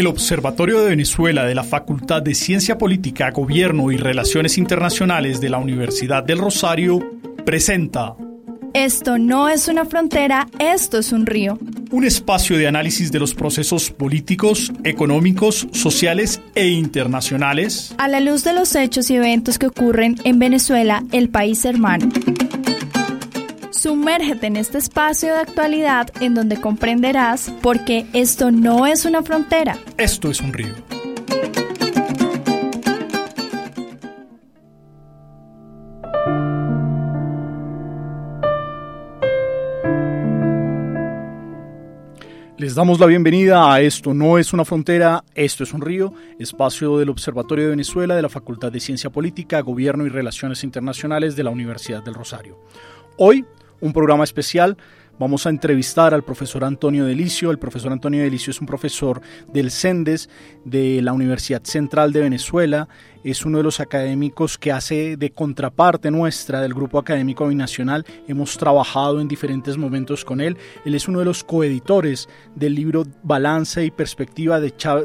El Observatorio de Venezuela de la Facultad de Ciencia Política, Gobierno y Relaciones Internacionales de la Universidad del Rosario presenta Esto no es una frontera, esto es un río. Un espacio de análisis de los procesos políticos, económicos, sociales e internacionales A la luz de los hechos y eventos que ocurren en Venezuela, el país hermano. Sumérgete en este espacio de actualidad en donde comprenderás por qué esto no es una frontera. Esto es un río. Les damos la bienvenida a Esto no es una frontera, esto es un río, espacio del Observatorio de Venezuela de la Facultad de Ciencia Política, Gobierno y Relaciones Internacionales de la Universidad del Rosario. Hoy, un programa especial. Vamos a entrevistar al profesor Antonio Delicio. El profesor Antonio Delicio es un profesor del CENDES de la Universidad Central de Venezuela. Es uno de los académicos que hace de contraparte nuestra del grupo académico binacional. Hemos trabajado en diferentes momentos con él. Él es uno de los coeditores del libro Balance y Perspectiva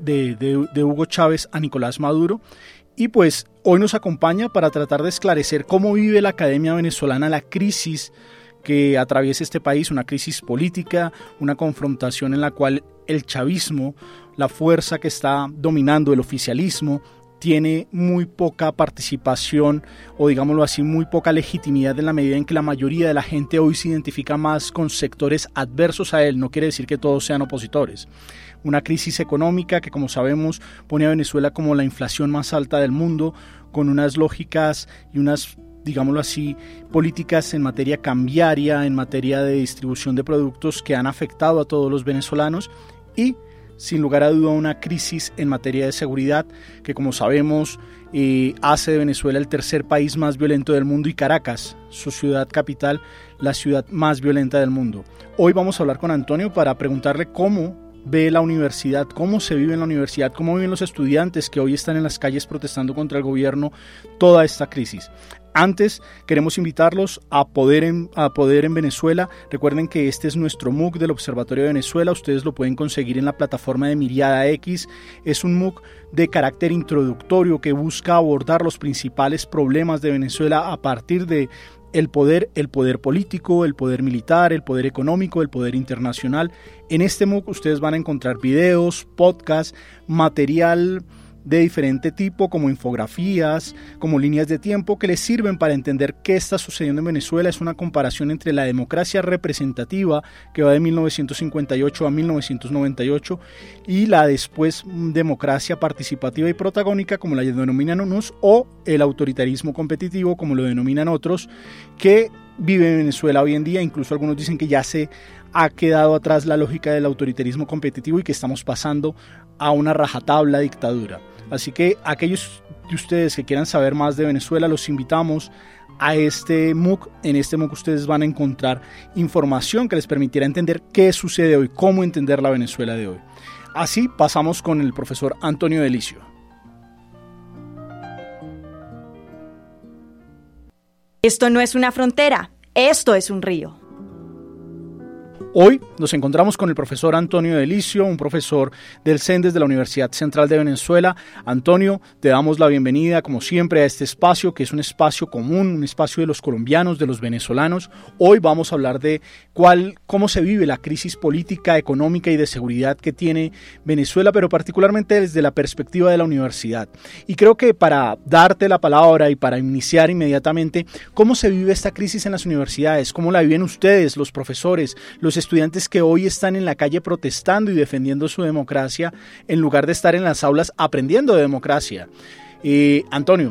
de Hugo Chávez a Nicolás Maduro. Y pues hoy nos acompaña para tratar de esclarecer cómo vive la academia venezolana la crisis que atraviesa este país, una crisis política, una confrontación en la cual el chavismo, la fuerza que está dominando el oficialismo, tiene muy poca participación o digámoslo así, muy poca legitimidad en la medida en que la mayoría de la gente hoy se identifica más con sectores adversos a él. No quiere decir que todos sean opositores. Una crisis económica que, como sabemos, pone a Venezuela como la inflación más alta del mundo, con unas lógicas y unas, digámoslo así, políticas en materia cambiaria, en materia de distribución de productos que han afectado a todos los venezolanos y, sin lugar a duda, una crisis en materia de seguridad que, como sabemos, hace de Venezuela el tercer país más violento del mundo y Caracas, su ciudad capital, la ciudad más violenta del mundo. Hoy vamos a hablar con Antonio para preguntarle cómo ve la universidad, cómo se vive en la universidad, cómo viven los estudiantes que hoy están en las calles protestando contra el gobierno toda esta crisis. Antes, queremos invitarlos a Poder en Venezuela. Recuerden que este es nuestro MOOC del Observatorio de Venezuela. Ustedes lo pueden conseguir en la plataforma de Miriada X. Es un MOOC de carácter introductorio que busca abordar los principales problemas de Venezuela a partir de el poder político, el poder militar, el poder económico, el poder internacional. En este MOOC ustedes van a encontrar videos, podcasts, material de diferente tipo, como infografías, como líneas de tiempo que les sirven para entender qué está sucediendo en Venezuela. Es una comparación entre la democracia representativa, que va de 1958 a 1998, y la después democracia participativa y protagónica, como la denominan unos, o el autoritarismo competitivo, como lo denominan otros, que vive en Venezuela hoy en día. Incluso algunos dicen que ya se ha quedado atrás la lógica del autoritarismo competitivo y que estamos pasando a una rajatabla dictadura. Así que aquellos de ustedes que quieran saber más de Venezuela, los invitamos a este MOOC. En este MOOC ustedes van a encontrar información que les permitirá entender qué sucede hoy, cómo entender la Venezuela de hoy. Así pasamos con el profesor Antonio Delicio. Esto no es una frontera, esto es un río. Hoy nos encontramos con el profesor Antonio Delicio, un profesor del CENDES de la Universidad Central de Venezuela. Antonio, te damos la bienvenida, como siempre, a este espacio, que es un espacio común, un espacio de los colombianos, de los venezolanos. Hoy vamos a hablar de cómo se vive la crisis política, económica y de seguridad que tiene Venezuela, pero particularmente desde la perspectiva de la universidad. Y creo que para darte la palabra y para iniciar inmediatamente, ¿cómo se vive esta crisis en las universidades? ¿Cómo la viven ustedes, los profesores, los estudiantes que hoy están en la calle protestando y defendiendo su democracia en lugar de estar en las aulas aprendiendo de democracia? Antonio.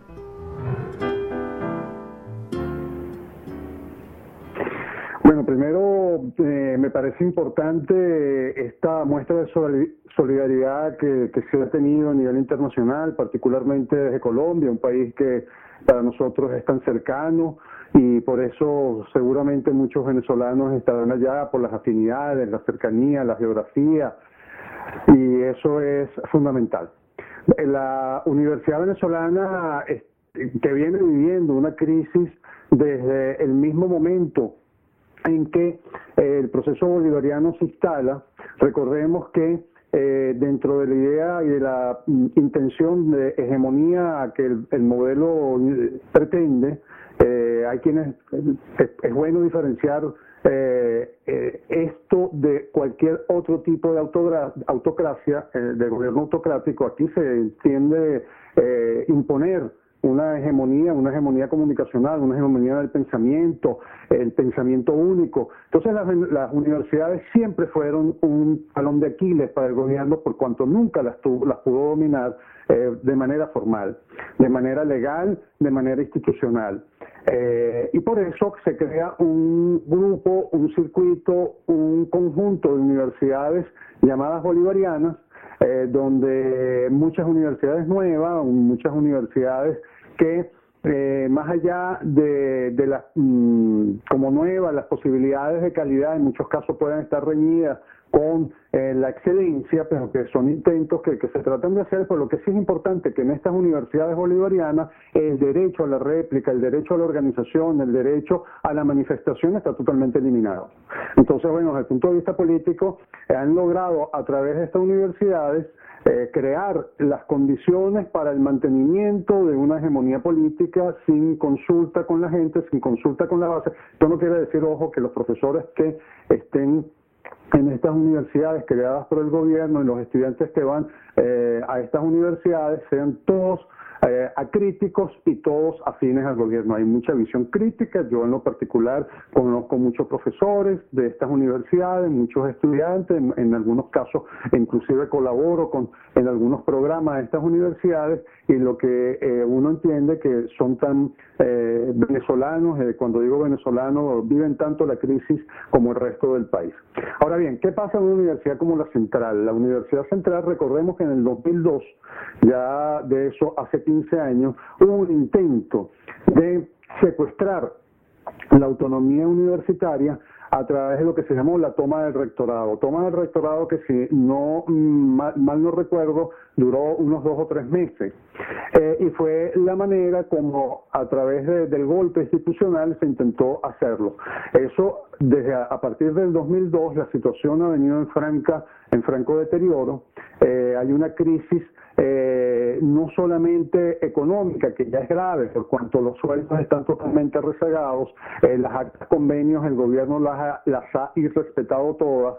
Bueno, primero me parece importante esta muestra de solidaridad que se ha tenido a nivel internacional, particularmente desde Colombia, un país que para nosotros es tan cercano, y por eso seguramente muchos venezolanos estarán allá por las afinidades, la cercanía, la geografía, y eso es fundamental. La Universidad Venezolana que viene viviendo una crisis desde el mismo momento en que el proceso bolivariano se instala. Recordemos que dentro de la idea y de la intención de hegemonía que el modelo pretende, hay quienes es bueno diferenciar esto de cualquier otro tipo de autocracia, de gobierno autocrático. Aquí se entiende imponer una hegemonía comunicacional, una hegemonía del pensamiento, el pensamiento único. Entonces las universidades siempre fueron un talón de Aquiles para el gobierno, por cuanto nunca las pudo dominar de manera formal, de manera legal, de manera institucional. Y por eso se crea un grupo, un circuito, un conjunto de universidades llamadas bolivarianas, donde muchas universidades nuevas, muchas universidades que más allá de las como nuevas, las posibilidades de calidad en muchos casos pueden estar reñidas con la excelencia, pero que son intentos que se tratan de hacer. Por lo que sí es importante que en estas universidades bolivarianas el derecho a la réplica, el derecho a la organización, el derecho a la manifestación está totalmente eliminado. Entonces, bueno, desde el punto de vista político, han logrado a través de estas universidades crear las condiciones para el mantenimiento de una hegemonía política sin consulta con la gente, sin consulta con la base. Esto no quiere decir, ojo, que los profesores que estén en estas universidades creadas por el gobierno y los estudiantes que van a estas universidades sean todos acríticos y todos afines al gobierno. Hay mucha visión crítica. Yo en lo particular conozco muchos profesores de estas universidades, muchos estudiantes, en algunos casos inclusive colaboro en algunos programas de estas universidades, y lo que uno entiende que son tan venezolanos, cuando digo venezolanos, viven tanto la crisis como el resto del país. Ahora bien, ¿qué pasa en una universidad como la Central? La Universidad Central, recordemos que en el 2002, ya de eso hace 15 años, hubo un intento de secuestrar la autonomía universitaria a través de lo que se llamó la toma del rectorado. Toma del rectorado que, si no mal no recuerdo, duró unos 2 o 3 meses. Y fue la manera como a través del golpe institucional se intentó hacerlo. Eso, a partir del 2002, la situación ha venido en franco deterioro. Hay una crisis no solamente económica, que ya es grave, por cuanto los sueldos están totalmente rezagados, las actas convenios el gobierno las ha irrespetado todas.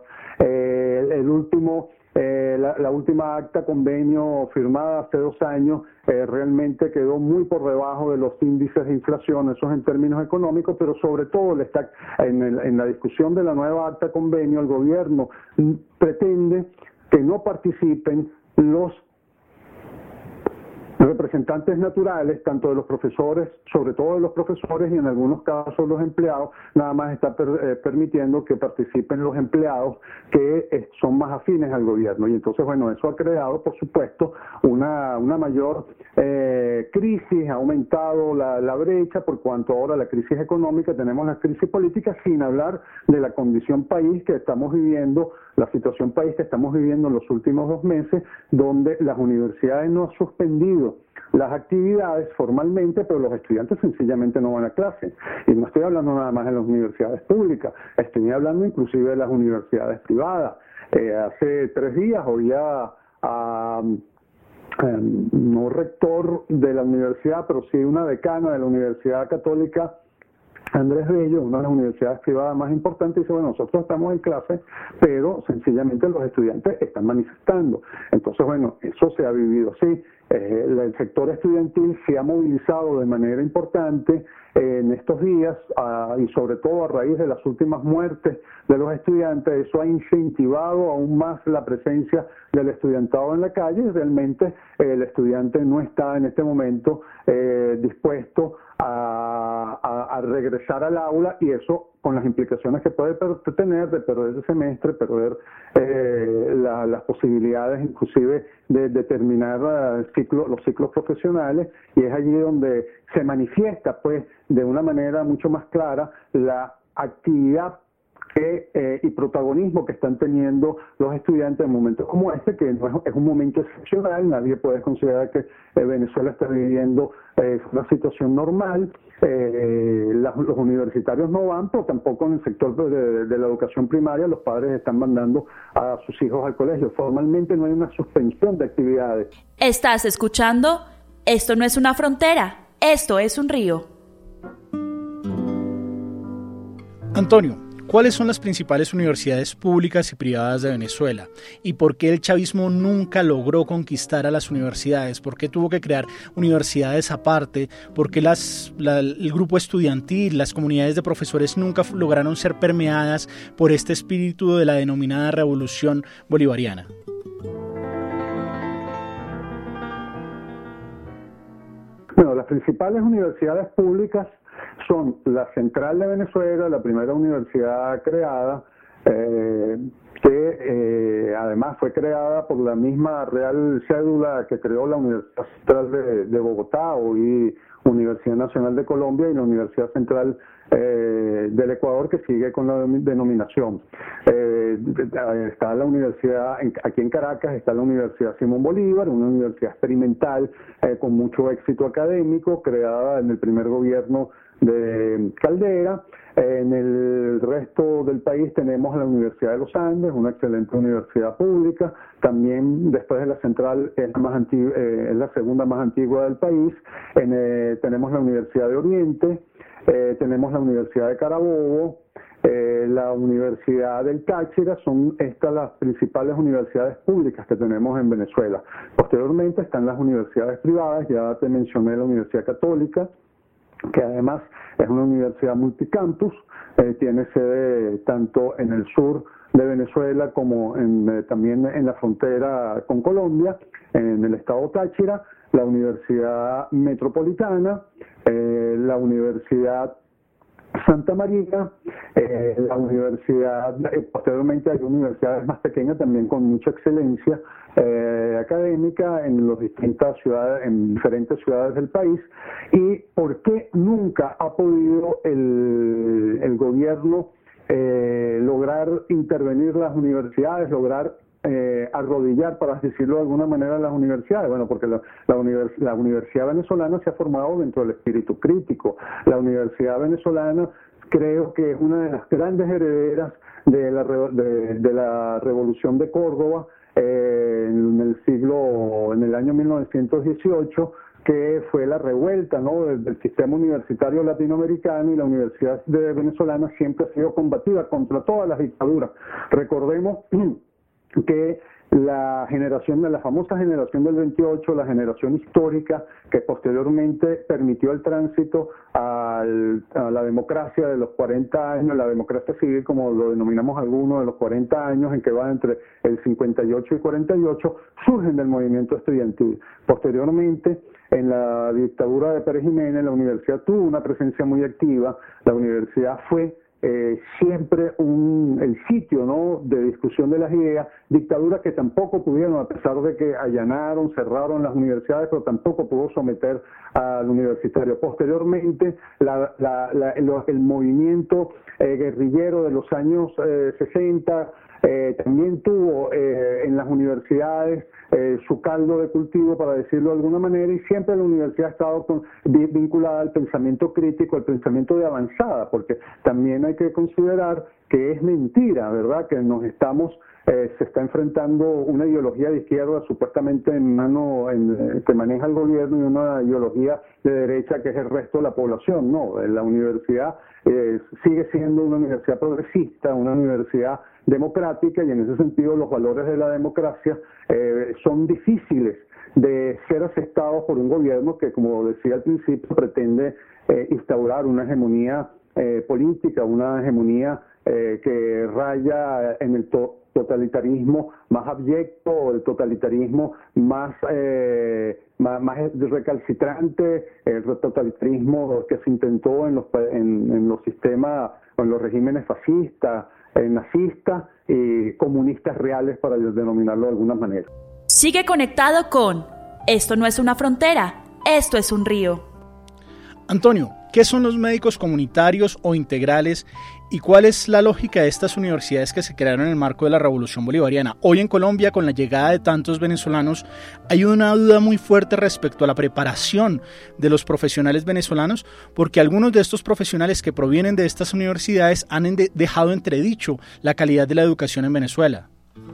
La última acta convenio firmada hace 2 años realmente quedó muy por debajo de los índices de inflación, eso es en términos económicos, pero sobre todo en la discusión de la nueva acta convenio, el gobierno pretende que no participen los representantes naturales, tanto de los profesores, sobre todo de los profesores, y en algunos casos los empleados. Nada más está permitiendo que participen los empleados que son más afines al gobierno. Y entonces, bueno, eso ha creado, por supuesto, una mayor crisis, ha aumentado la brecha, por cuanto ahora la crisis económica, tenemos la crisis política, sin hablar de la condición país que estamos viviendo, la situación país que estamos viviendo en los últimos 2 meses, donde las universidades no han suspendido las actividades formalmente, pero los estudiantes sencillamente no van a clase. Y no estoy hablando nada más de las universidades públicas, estoy hablando inclusive de las universidades privadas. Hace 3 días oía a no rector de la universidad, pero sí una decana de la Universidad Católica, Andrés Bello, una de las universidades privadas más importantes, dice, bueno, nosotros estamos en clase, pero sencillamente los estudiantes están manifestando. Entonces, bueno, eso se ha vivido así. El sector estudiantil se ha movilizado de manera importante en estos días, y sobre todo a raíz de las últimas muertes de los estudiantes. Eso ha incentivado aún más la presencia del estudiantado en la calle, y realmente el estudiante no está en este momento dispuesto a regresar al aula, y eso con las implicaciones que puede tener de perder el semestre, perder las posibilidades inclusive de terminar los ciclos profesionales, y es allí donde se manifiesta pues de una manera mucho más clara la actividad y protagonismo que están teniendo los estudiantes en momentos como este, que no es un momento excepcional. Nadie puede considerar que Venezuela está viviendo una situación normal. Los universitarios no van, pero tampoco en el sector de la educación primaria los padres están mandando a sus hijos al colegio. Formalmente no hay una suspensión de actividades. Estás escuchando Esto no es una frontera, esto es un río. Antonio, ¿cuáles son las principales universidades públicas y privadas de Venezuela? ¿Y por qué el chavismo nunca logró conquistar a las universidades? ¿Por qué tuvo que crear universidades aparte? ¿Por qué el grupo estudiantil, las comunidades de profesores nunca lograron ser permeadas por este espíritu de la denominada revolución bolivariana? Bueno, las principales universidades públicas son la Central de Venezuela, la primera universidad creada, que además fue creada por la misma Real Cédula que creó la Universidad Central de Bogotá, hoy Universidad Nacional de Colombia, y la Universidad Central del Ecuador, que sigue con la denominación. Está la universidad, aquí en Caracas, está la Universidad Simón Bolívar, una universidad experimental con mucho éxito académico, creada en el primer gobierno de Caldera. En el resto del país tenemos la Universidad de los Andes, una excelente universidad pública. También, después de la Central, es la segunda más antigua del país. Tenemos la Universidad de Oriente, tenemos la Universidad de Carabobo, la Universidad del Táchira. Son estas las principales universidades públicas que tenemos en Venezuela. Posteriormente están las universidades privadas. Ya te mencioné la Universidad Católica, que además es una universidad multicampus, tiene sede tanto en el sur de Venezuela como también en la frontera con Colombia, en el estado Táchira, la Universidad Metropolitana, la Universidad Santa María, la universidad, posteriormente hay universidades más pequeñas también con mucha excelencia académica en diferentes ciudades del país. ¿Y por qué nunca ha podido el gobierno lograr intervenir las universidades, lograr arrodillar, para decirlo de alguna manera, las universidades? Bueno, porque la universidad venezolana se ha formado dentro del espíritu crítico. La universidad venezolana creo que es una de las grandes herederas de la Revolución de Córdoba en el año 1918, que fue la revuelta, ¿no?, del sistema universitario latinoamericano, y la Universidad Venezolana siempre ha sido combativa contra todas las dictaduras. Recordemos que la famosa generación del 28, la generación histórica que posteriormente permitió el tránsito a la democracia de los 40 años, la democracia civil, como lo denominamos algunos, de los 40 años, en que va entre el 58 y 48, surgen del movimiento estudiantil. Posteriormente, en la dictadura de Pérez Jiménez, la universidad tuvo una presencia muy activa. La universidad fue siempre el sitio, ¿no?, de discusión de las ideas. Dictaduras que tampoco pudieron, a pesar de que cerraron las universidades, pero tampoco pudo someter al universitario. Posteriormente, el movimiento guerrillero de los años 60 también tuvo en las universidades su caldo de cultivo, para decirlo de alguna manera, y siempre la universidad ha estado vinculada al pensamiento crítico, al pensamiento de avanzada, porque también hay que considerar que es mentira, ¿verdad?, que se está enfrentando una ideología de izquierda supuestamente que maneja el gobierno, y una ideología de derecha que es el resto de la población. No, la universidad sigue siendo una universidad progresista, una universidad democrática, y en ese sentido los valores de la democracia son difíciles de ser aceptados por un gobierno que, como decía al principio, pretende instaurar una hegemonía política, una hegemonía que raya en el totalitarismo más abyecto, el totalitarismo más recalcitrante, el totalitarismo que se intentó en los sistemas, en los regímenes fascistas, nazistas y comunistas reales, para denominarlo de alguna manera. Sigue conectado con Esto no es una frontera, esto es un río. Antonio, ¿qué son los médicos comunitarios o integrales ¿Y cuál es la lógica de estas universidades que se crearon en el marco de la Revolución Bolivariana? Hoy en Colombia, con la llegada de tantos venezolanos, hay una duda muy fuerte respecto a la preparación de los profesionales venezolanos, porque algunos de estos profesionales que provienen de estas universidades han dejado entredicho la calidad de la educación en Venezuela.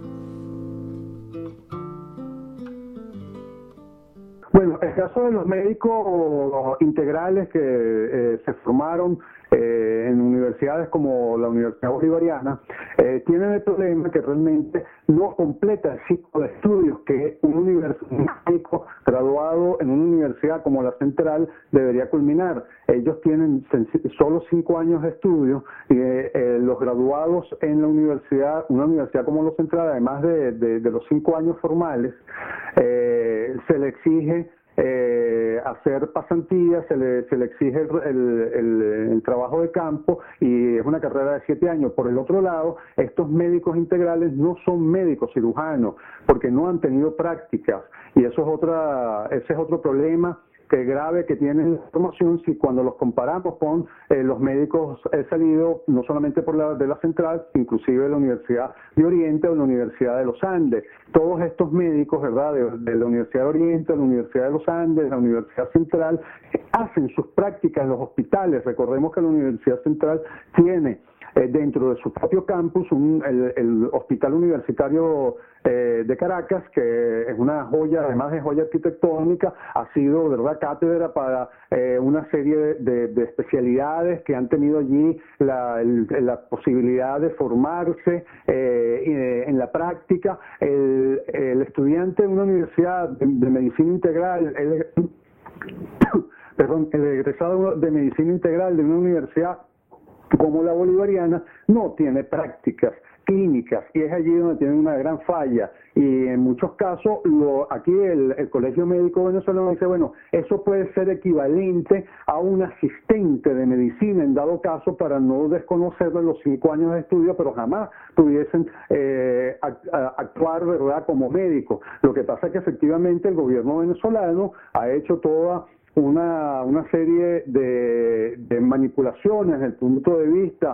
Bueno, el caso de los médicos integrales que se formaron en universidades como la Universidad Bolivariana, tienen el problema que realmente no completa el ciclo de estudios que un médico graduado en una universidad como la Central debería culminar. Ellos tienen solo 5 años de estudio y los graduados en la universidad, una universidad como la Central, además de los 5 años formales, se le exige hacer pasantías, se le exige el trabajo de campo y es una carrera de 7 años. Por el otro lado, estos médicos integrales no son médicos cirujanos porque no han tenido prácticas y ese es otro problema que grave que tiene la formación si cuando los comparamos con los médicos salidos no solamente de la Central, inclusive de la Universidad de Oriente o la Universidad de los Andes. Todos estos médicos, ¿verdad?, de la Universidad de Oriente, de la Universidad de los Andes, de la Universidad Central, hacen sus prácticas en los hospitales. Recordemos que la Universidad Central tiene dentro de su propio campus el Hospital Universitario de Caracas, que es una joya, además de joya arquitectónica, ha sido, ¿verdad?, cátedra para una serie de especialidades que han tenido allí la posibilidad de formarse en la práctica. El estudiante de una universidad de medicina integral, el egresado de medicina integral de una universidad como la Bolivariana no tiene prácticas clínicas y es allí donde tiene una gran falla y en muchos casos aquí el Colegio Médico Venezolano dice, bueno, eso puede ser equivalente a un asistente de medicina en dado caso, para no desconocer de los 5 años de estudio, pero jamás pudiesen actuar, ¿verdad?, como médico. Lo que pasa es que efectivamente el gobierno venezolano ha hecho toda una serie de manipulaciones desde el punto de vista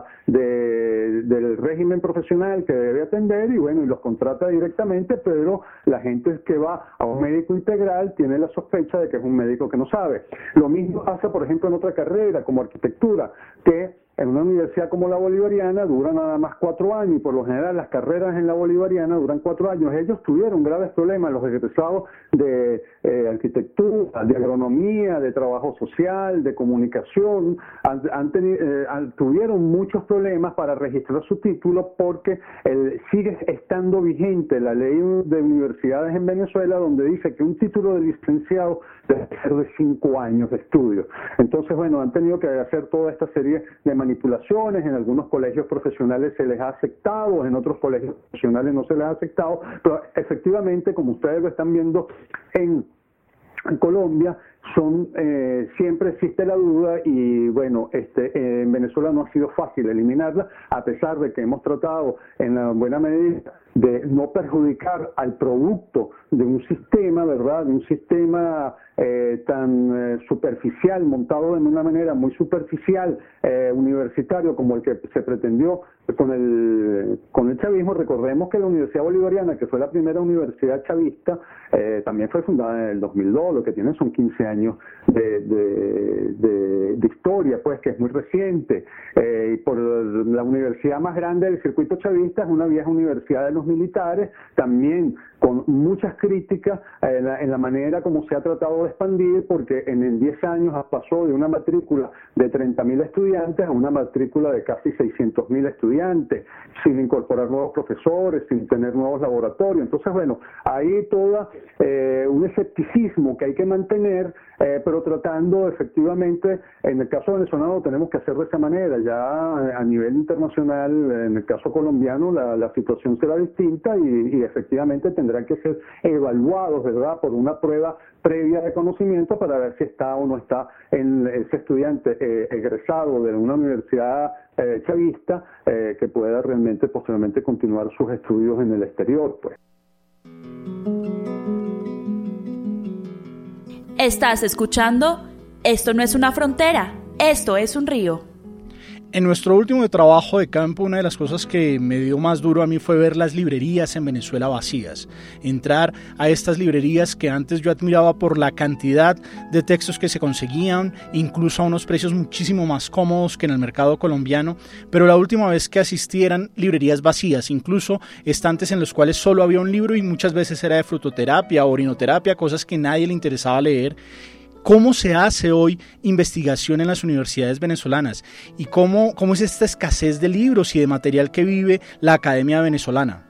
del régimen profesional que debe atender y bueno, y los contrata directamente, pero la gente que va a un médico integral tiene la sospecha de que es un médico que no sabe. Lo mismo pasa, por ejemplo, en otra carrera como arquitectura, que en una universidad como la Bolivariana dura nada más 4 años y por lo general las carreras en la Bolivariana duran 4 años. Ellos tuvieron graves problemas, los egresados de arquitectura, de agronomía, de trabajo social, de comunicación, tuvieron muchos problemas para registrar su título porque sigue estando vigente la ley de universidades en Venezuela donde dice que un título de licenciado debe ser de 5 años de estudio. Entonces, bueno, han tenido que hacer toda esta serie de manipulaciones. En algunos colegios profesionales se les ha aceptado, en otros colegios profesionales no se les ha aceptado, pero efectivamente, como ustedes lo están viendo en Colombia, siempre existe la duda y bueno, en Venezuela no ha sido fácil eliminarla, a pesar de que hemos tratado en la buena medida de no perjudicar al producto de un sistema, ¿verdad?, de un sistema tan superficial, montado de una manera muy superficial, universitario, como el que se pretendió con el chavismo. Recordemos que la Universidad Bolivariana, que fue la primera universidad chavista, también fue fundada en el 2002, lo que tiene son 15 años de historia, pues, que es muy reciente, y por la universidad más grande del circuito chavista es una vieja universidad de los militares, también con muchas críticas en la manera como se ha tratado de expandir, porque en 10 años pasó de una matrícula de 30.000 estudiantes a una matrícula de casi 600.000 estudiantes, sin incorporar nuevos profesores, sin tener nuevos laboratorios. Entonces, bueno, hay toda un escepticismo que hay que mantener, pero tratando efectivamente, en el caso venezolano lo tenemos que hacer de esa manera. Ya a nivel internacional, en el caso colombiano, la situación será distinta y efectivamente tendrán que ser evaluados, ¿verdad?, por una prueba previa de conocimiento para ver si está o no está en ese estudiante egresado de una universidad chavista que pueda realmente posteriormente continuar sus estudios en el exterior, pues. Estás escuchando Esto no es una frontera, esto es un río. En nuestro último trabajo de campo, una de las cosas que me dio más duro a mí fue ver las librerías en Venezuela vacías. Entrar a estas librerías que antes yo admiraba por la cantidad de textos que se conseguían, incluso a unos precios muchísimo más cómodos que en el mercado colombiano, pero la última vez que asistí eran librerías vacías, incluso estantes en los cuales solo había un libro y muchas veces era de frutoterapia o orinoterapia, cosas que a nadie le interesaba leer. ¿Cómo se hace hoy investigación en las universidades venezolanas? ¿Y cómo es esta escasez de libros y de material que vive la academia venezolana?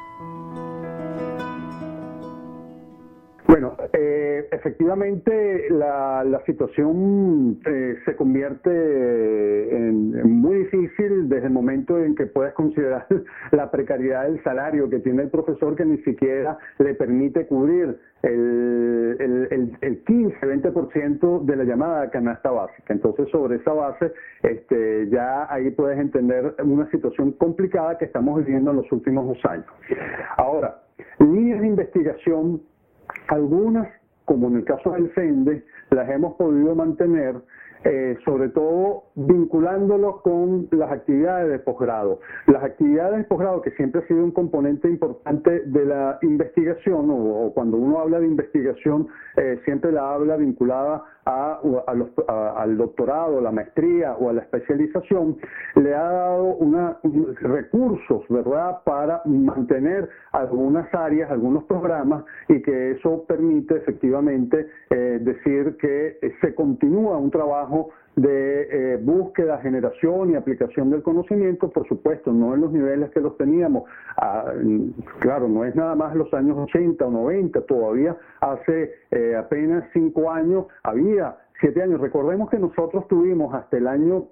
Bueno, efectivamente la situación se convierte en muy difícil desde el momento en que puedes considerar la precariedad del salario que tiene el profesor, que ni siquiera le permite cubrir el 15-20% de la llamada canasta básica. Entonces, sobre esa base, ya ahí puedes entender una situación complicada que estamos viviendo en los últimos 2 años. Ahora, líneas de investigación, algunas, como en el caso del CENDE, las hemos podido mantener, sobre todo vinculándolo con las actividades de posgrado. Las actividades de posgrado, que siempre ha sido un componente importante de la investigación, o cuando uno habla de investigación, siempre la habla vinculada al doctorado, la maestría o a la especialización, le ha dado recursos, ¿verdad?, para mantener algunas áreas, algunos programas, y que eso permite efectivamente decir que se continúa un trabajo de búsqueda, generación y aplicación del conocimiento, por supuesto, no en los niveles que los teníamos. Claro, no es nada más los años 80 o 90, todavía hace apenas 5 años, había 7 años. Recordemos que nosotros tuvimos hasta el año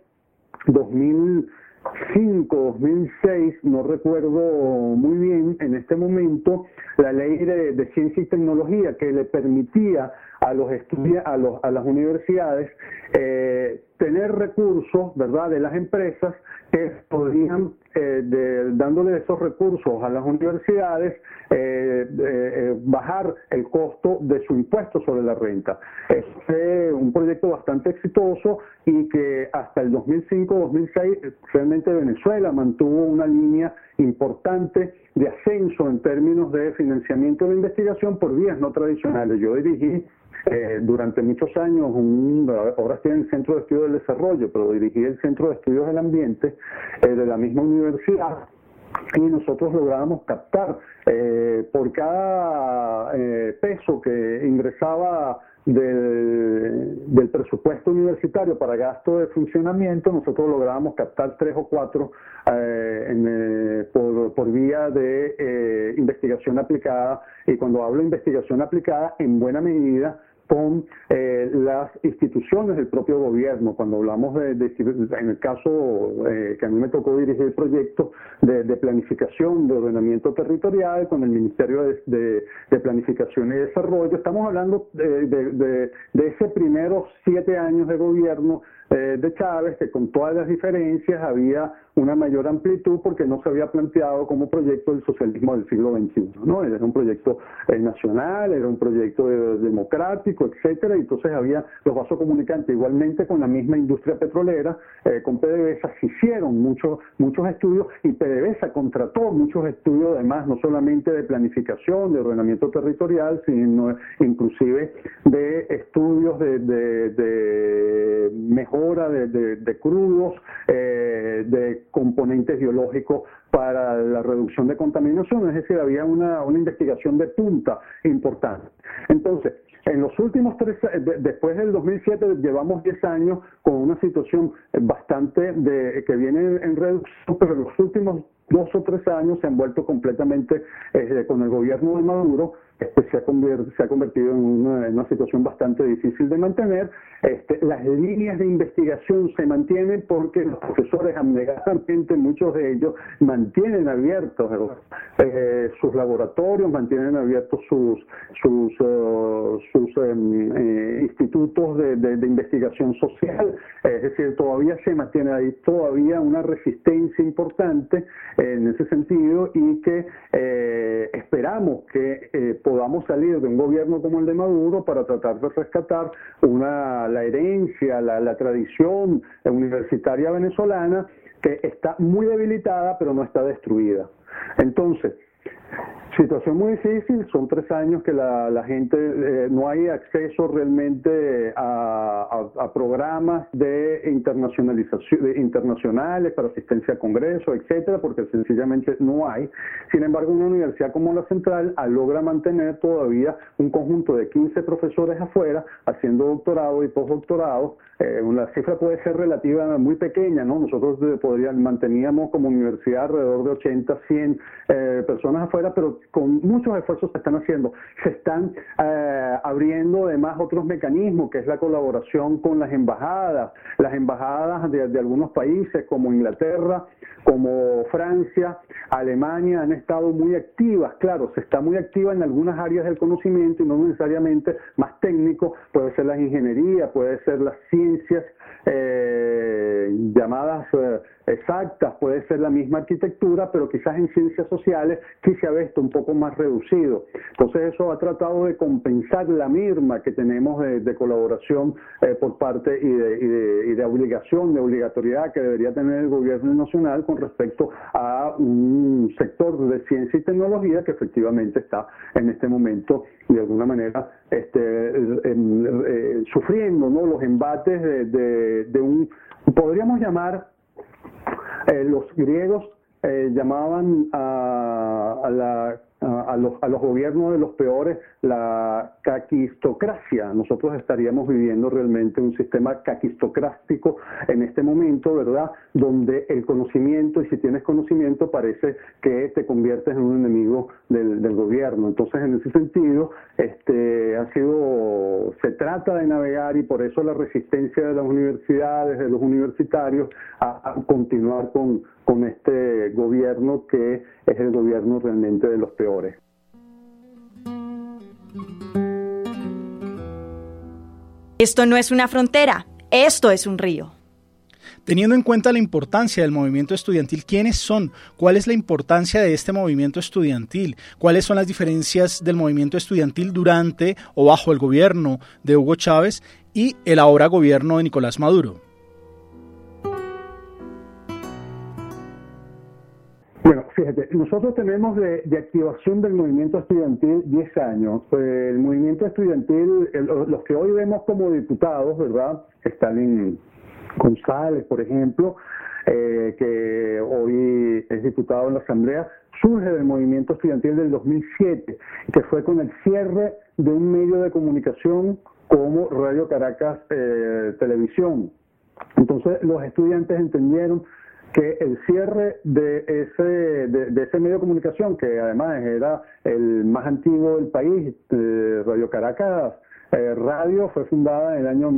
2005, 2006, no recuerdo muy bien en este momento, la ley de ciencia y tecnología, que le permitía a las universidades tener recursos, ¿verdad?, de las empresas que podrían, dándole esos recursos a las universidades, bajar el costo de su impuesto sobre la renta. Es un proyecto bastante exitoso y que hasta el 2005-2006 realmente Venezuela mantuvo una línea importante de ascenso en términos de financiamiento de la investigación por vías no tradicionales. Yo dirigí durante muchos años, ahora estoy en el Centro de Estudios del Desarrollo, pero dirigí el Centro de Estudios del Ambiente de la misma universidad, y nosotros lográbamos captar por cada peso que ingresaba del presupuesto universitario para gasto de funcionamiento, nosotros lográbamos captar 3 o 4 por vía de investigación aplicada. Y cuando hablo de investigación aplicada, en buena medida con las instituciones del propio gobierno. Cuando hablamos en el caso que a mí me tocó dirigir el proyecto de planificación, de ordenamiento territorial con el Ministerio de Planificación y Desarrollo, estamos hablando de ese primeros 7 años de gobierno de Chávez, que con todas las diferencias había una mayor amplitud porque no se había planteado como proyecto del socialismo del siglo XXI, ¿no? Era un proyecto nacional, era un proyecto democrático, etcétera, y entonces había los vasos comunicantes. Igualmente con la misma industria petrolera, con PDVSA se hicieron muchos estudios, y PDVSA contrató muchos estudios además, no solamente de planificación, de ordenamiento territorial, sino inclusive de estudios de mejora de crudos, de componentes biológicos para la reducción de contaminación, es decir, había una investigación de punta importante. Entonces, en los últimos después del 2007, llevamos 10 años con una situación bastante que viene en reducción, pero en los últimos 2 o 3 años se han vuelto completamente, con el gobierno de Maduro, se ha convertido en una situación bastante difícil de mantener. Las líneas de investigación se mantienen porque los profesores abnegadamente, muchos de ellos, mantienen abiertos sus laboratorios, mantienen abiertos sus institutos de investigación social. Es decir, todavía se mantiene ahí todavía una resistencia importante en ese sentido, y que esperamos que podamos salir de un gobierno como el de Maduro para tratar de rescatar la herencia, la tradición universitaria venezolana, que está muy debilitada pero no está destruida. Entonces, situación muy difícil, son 3 años que la gente no hay acceso realmente a programas de internacionalización internacionales para asistencia a congresos, etcétera, porque sencillamente no hay. Sin embargo, una universidad como la Central logra mantener todavía un conjunto de 15 profesores afuera haciendo doctorado y postdoctorado. La cifra puede ser relativa muy pequeña, ¿no? Nosotros manteníamos como universidad alrededor de 80, 100 personas afuera, pero con muchos esfuerzos se están haciendo. Se están abriendo además otros mecanismos, que es la colaboración con las embajadas de algunos países como Inglaterra, como Francia, Alemania, han estado muy activas. Claro, se está muy activa en algunas áreas del conocimiento y no necesariamente más técnico, puede ser la ingeniería, puede ser las ciencias llamadas exactas, puede ser la misma arquitectura, pero quizás en ciencias sociales sí se ha visto un poco más reducido. Entonces eso ha tratado de compensar la merma que tenemos de colaboración por parte y de obligación, de obligatoriedad que debería tener el gobierno nacional con respecto a un sector de ciencia y tecnología que efectivamente está en este momento de alguna manera sufriendo, ¿no?, los embates de un, podríamos llamar, los griegos llamaban a los gobiernos de los peores la caquistocracia. Nosotros estaríamos viviendo realmente un sistema caquistocrático en este momento, ¿verdad?, donde el conocimiento, y si tienes conocimiento, parece que te conviertes en un enemigo del gobierno. Entonces, en ese sentido, se trata de navegar, y por eso la resistencia de las universidades, de los universitarios, a continuar con este gobierno que es el gobierno realmente de los peores. Esto no es una frontera, esto es un río. Teniendo en cuenta la importancia del movimiento estudiantil, ¿quiénes son? ¿Cuál es la importancia de este movimiento estudiantil? ¿Cuáles son las diferencias del movimiento estudiantil durante o bajo el gobierno de Hugo Chávez y el ahora gobierno de Nicolás Maduro? Bueno, fíjate, nosotros tenemos de activación del movimiento estudiantil 10 años. El movimiento estudiantil, los que hoy vemos como diputados, ¿verdad?, Stalin González, por ejemplo, que hoy es diputado en la Asamblea, surge del movimiento estudiantil del 2007, que fue con el cierre de un medio de comunicación como Radio Caracas Televisión. Entonces los estudiantes entendieron que el cierre de ese medio de comunicación, que además era el más antiguo del país, Radio Caracas Radio, fue fundada en el año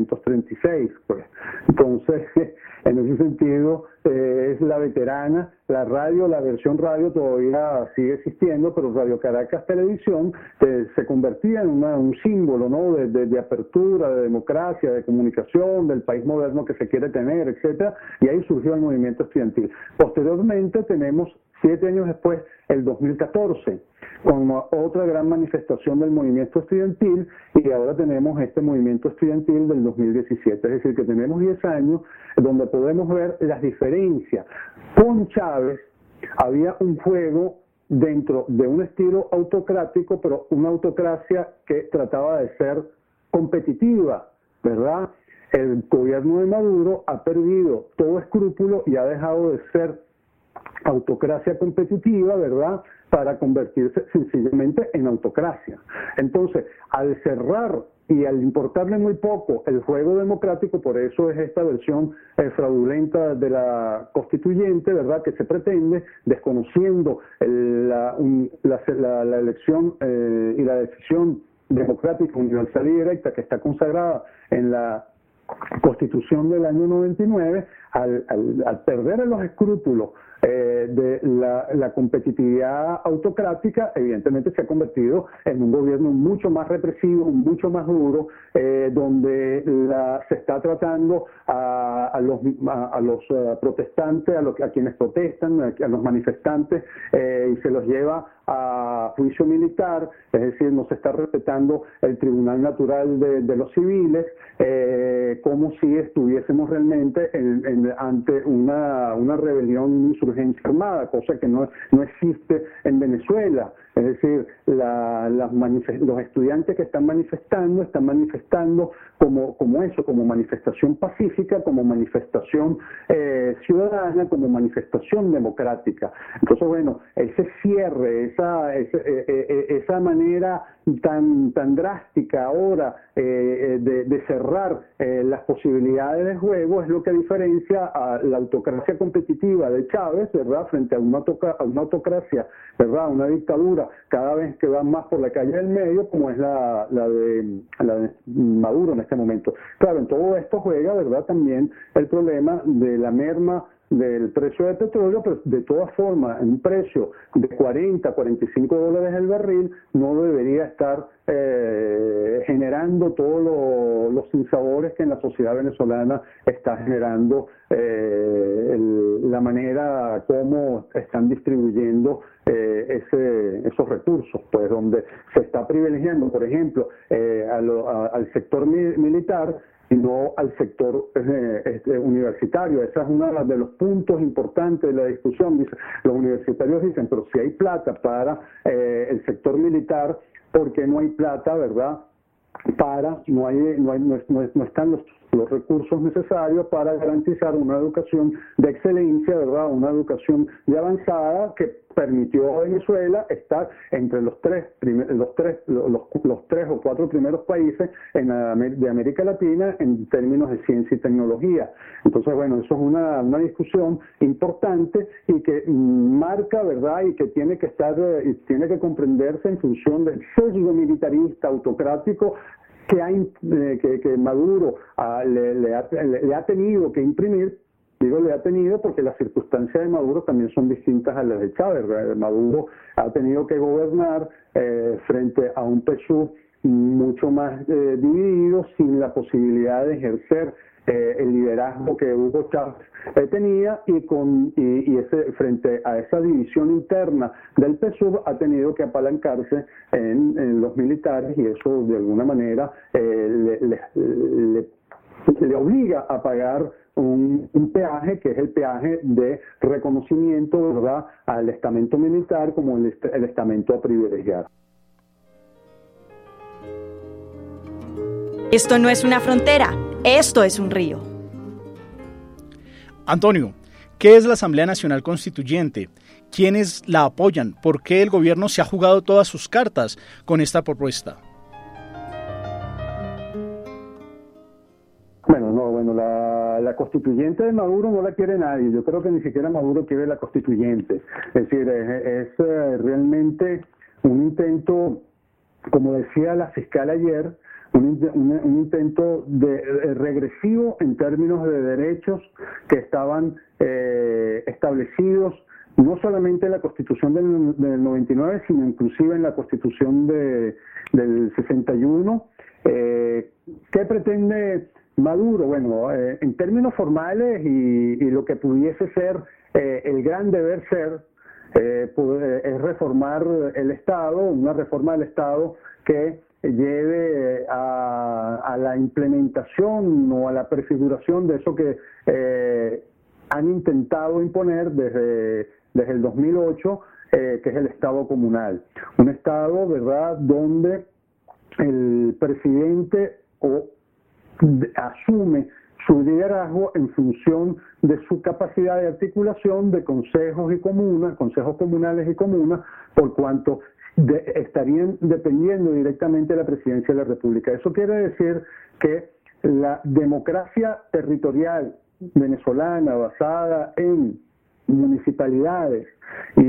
1936, pues. Entonces, en ese sentido, es la veterana. La radio, la versión radio todavía sigue existiendo, pero Radio Caracas Televisión se convertía en un símbolo, ¿no?, de apertura, de democracia, de comunicación, del país moderno que se quiere tener, etcétera, y ahí surgió el movimiento estudiantil. Posteriormente tenemos, 7 años después, el 2014, como otra gran manifestación del movimiento estudiantil, y ahora tenemos este movimiento estudiantil del 2017, es decir, que tenemos 10 años donde podemos ver las diferencias. Con Chávez había un juego dentro de un estilo autocrático, pero una autocracia que trataba de ser competitiva, ¿verdad? El gobierno de Maduro ha perdido todo escrúpulo y ha dejado de ser autocracia competitiva, ¿verdad?, para convertirse sencillamente en autocracia. Entonces, al cerrar y al importarle muy poco el juego democrático, por eso es esta versión fraudulenta de la constituyente, ¿verdad?, que se pretende, desconociendo la elección y la decisión democrática, universal y directa que está consagrada en la Constitución del año 99, al perder los escrúpulos de la competitividad autocrática, evidentemente se ha convertido en un gobierno mucho más represivo, mucho más duro, donde se está tratando a los protestantes, a quienes protestan, a los manifestantes, y se los lleva a juicio militar, es decir, no se está respetando el tribunal natural de los civiles, como si estuviésemos realmente ante una rebelión, una insurgencia armada, cosa que no existe en Venezuela. Es decir, los estudiantes que están manifestando como eso, como manifestación pacífica, como manifestación ciudadana, como manifestación democrática. Entonces, bueno, ese cierre, esa manera tan drástica ahora de cerrar las posibilidades de juego es lo que diferencia a la autocracia competitiva de Chávez, ¿verdad?, frente a una autocracia, ¿verdad?, una dictadura cada vez que va más por la calle del medio, como es la de Maduro en este momento. Claro, en todo esto juega, ¿verdad?, también el problema de la merma del precio del petróleo, pero de todas formas, en un precio de 40, 45 dólares el barril, no debería estar generando todos los sinsabores que en la sociedad venezolana está generando la manera como están distribuyendo esos recursos, pues donde se está privilegiando, por ejemplo, al sector militar y no al sector universitario. Ese es uno de los puntos importantes de la discusión. Los universitarios dicen, pero si hay plata para el sector militar, ¿por qué no hay plata, verdad? No están los recursos necesarios para garantizar una educación de excelencia, ¿verdad?, una educación de avanzada que permitió a Venezuela estar entre los tres o cuatro primeros países de América Latina en términos de ciencia y tecnología. Entonces, bueno, eso es una discusión importante y que marca, ¿verdad?, y que tiene que comprenderse en función del sesgo militarista autocrático que Maduro le ha tenido que imprimir. Digo, le ha tenido porque las circunstancias de Maduro también son distintas a las de Chávez. Maduro ha tenido que gobernar frente a un PSUV mucho más dividido, sin la posibilidad de ejercer el liderazgo que Hugo Chávez tenía, y frente a esa división interna del PSUV ha tenido que apalancarse en los militares, y eso de alguna manera le obliga a pagar un peaje, que es el peaje de reconocimiento, ¿verdad?, al estamento militar como el estamento a privilegiar. Esto no es una frontera, esto es un río. Antonio, ¿qué es la Asamblea Nacional Constituyente? ¿Quiénes la apoyan? ¿Por qué el gobierno se ha jugado todas sus cartas con esta propuesta? La constituyente de Maduro no la quiere nadie. Yo creo que ni siquiera Maduro quiere la constituyente. Es decir, es realmente un intento, como decía la fiscal ayer, un intento regresivo en términos de derechos que estaban establecidos no solamente en la Constitución del 99, sino inclusive en la Constitución del 61. ¿Qué pretende Maduro? Bueno, en términos formales y lo que pudiese ser el gran deber ser, es reformar el Estado, una reforma del Estado que lleve a la implementación o a la prefiguración de eso que han intentado imponer desde el 2008, que es el Estado comunal. Un Estado, ¿verdad?, donde el presidente asume su liderazgo en función de su capacidad de articulación de consejos comunales y comunas, por cuanto estarían dependiendo directamente de la presidencia de la República. Eso quiere decir que la democracia territorial venezolana, basada en municipalidades y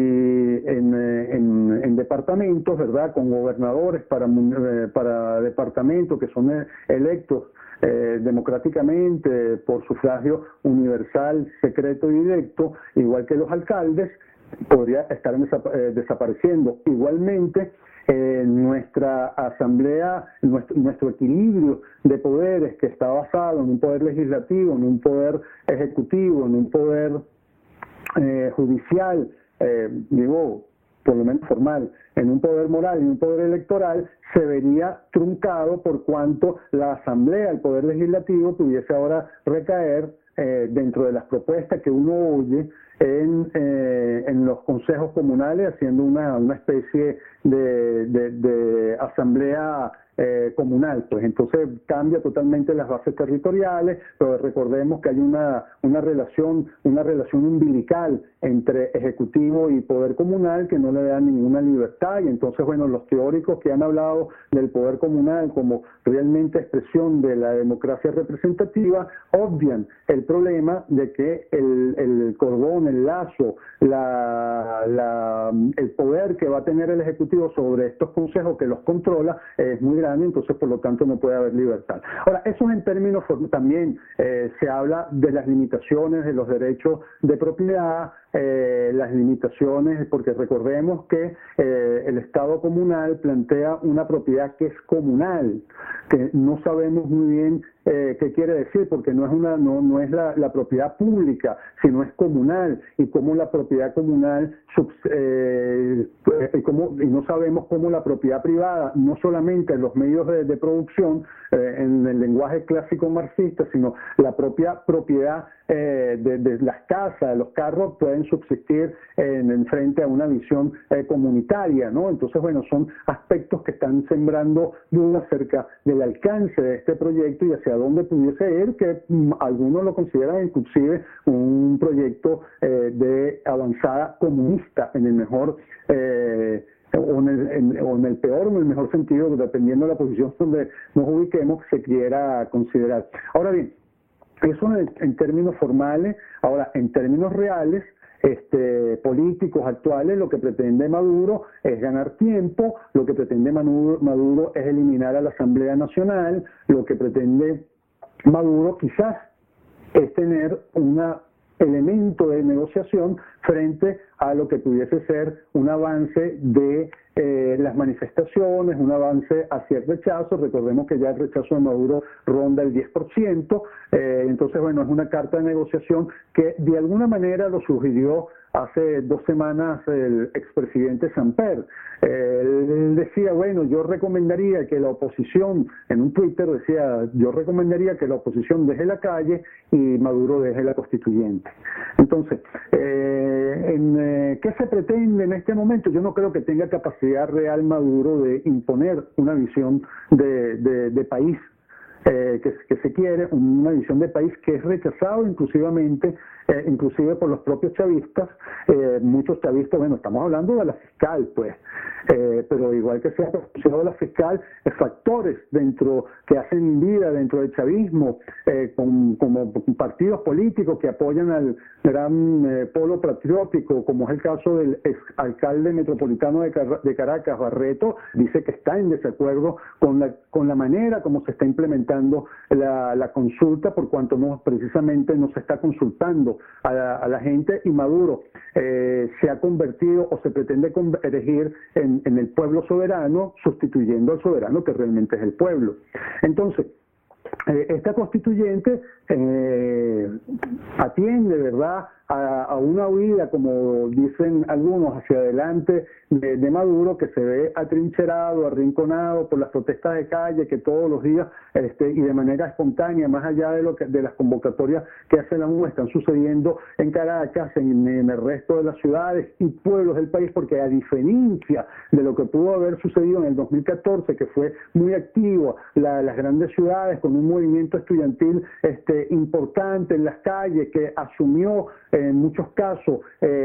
en departamentos, ¿verdad?, con gobernadores para departamentos que son electos democráticamente por sufragio universal, secreto y directo, igual que los alcaldes, podría estar desapareciendo. Igualmente, nuestra asamblea, nuestro equilibrio de poderes, que está basado en un poder legislativo, en un poder ejecutivo, en un poder judicial, por lo menos formal, en un poder moral y un poder electoral, se vería truncado por cuanto la Asamblea, el Poder Legislativo, pudiese ahora recaer dentro de las propuestas que uno oye en los consejos comunales, haciendo una especie de asamblea comunal. Pues entonces cambia totalmente las bases territoriales, pero recordemos que hay una relación umbilical entre ejecutivo y poder comunal que no le da ninguna libertad, y entonces, bueno, los teóricos que han hablado del poder comunal como realmente expresión de la democracia representativa obvian el problema de que el cordón, el lazo, el poder que va a tener el ejecutivo sobre estos consejos que los controla es muy grande, entonces por lo tanto no puede haber libertad. Ahora, eso en términos también se habla de las limitaciones de los derechos de propiedad, las limitaciones, porque recordemos que el Estado comunal plantea una propiedad que es comunal, que no sabemos muy bien qué quiere decir, porque no es la propiedad pública, sino es comunal, y cómo la propiedad comunal y no sabemos cómo la propiedad privada, no solamente en los medios de producción, en el lenguaje clásico marxista, sino la propia propiedad de las casas, de los carros, pueden subsistir en frente a una visión comunitaria, ¿no? Entonces, bueno, son aspectos que están sembrando dudas acerca del alcance de este proyecto y hacia dónde pudiese ir, que algunos lo consideran inclusive un proyecto de avanzada comunista, en el mejor o en el peor o en el mejor sentido, dependiendo de la posición donde nos ubiquemos, se quiera considerar. Ahora bien, eso en términos formales. Ahora, en términos reales, políticos actuales, lo que pretende Maduro es ganar tiempo, lo que pretende Maduro es eliminar a la Asamblea Nacional, lo que pretende Maduro quizás es tener un elemento de negociación frente a lo que pudiese ser un avance de las manifestaciones, un avance hacia el rechazo. Recordemos que ya el rechazo de Maduro ronda el 10%, entonces, bueno, es una carta de negociación que de alguna manera lo sugirió hace 2 semanas el expresidente Samper. Él decía, bueno, yo recomendaría que la oposición, en un Twitter decía, yo recomendaría que la oposición deje la calle y Maduro deje la constituyente. Entonces, ¿qué se pretende en este momento? Yo no creo que tenga capacidad real Maduro de imponer una visión de país que se quiere, una visión de país que es rechazado inclusive por los propios chavistas. Muchos chavistas, bueno, estamos hablando de la fiscal, pues, pero igual que sea de la fiscal, factores que hacen vida dentro del chavismo, como partidos políticos que apoyan al gran polo patriótico, como es el caso del exalcalde metropolitano de Caracas, Barreto, dice que está en desacuerdo con la manera como se está implementando la consulta, por cuanto precisamente no se está consultando a la gente, y Maduro se ha convertido o se pretende erigir en el pueblo soberano, sustituyendo al soberano que realmente es el pueblo. Entonces, esta constituyente atiende, ¿verdad?, a una huida, como dicen algunos, hacia adelante de Maduro, que se ve atrincherado, arrinconado por las protestas de calle que todos los días y de manera espontánea, más allá de las convocatorias que hace la MUD, están sucediendo en Caracas, en el resto de las ciudades y pueblos del país, porque a diferencia de lo que pudo haber sucedido en el 2014, que fue muy activo las grandes ciudades con un movimiento estudiantil importante en las calles, que asumió en muchos casos